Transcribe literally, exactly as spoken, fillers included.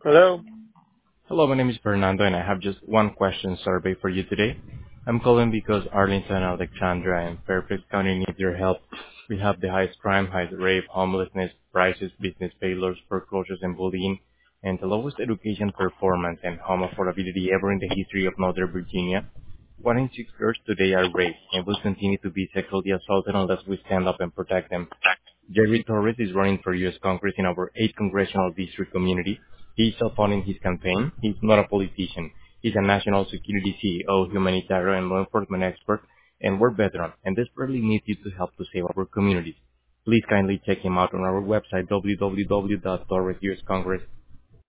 Hello? Hello, my name is Fernando, and I have just one question survey for you today. I'm calling because Arlington, Alexandra, and Fairfax County need your help. We have the highest crime, highest rape, homelessness, prices, business failures, foreclosures, and bullying, and the lowest education performance and home affordability ever in the history of Northern Virginia. One in six girls today are raped and will continue to be sexually assaulted unless we stand up and protect them. Jerry Torres is running for U S. Congress in our eighth congressional district community. He is self-funding his campaign. He's not a politician. He's a national security C E O, humanitarian and law enforcement expert, and war veteran, and desperately needs you to help to save our communities. Please kindly check him out on our website, w w w dot torres u s congress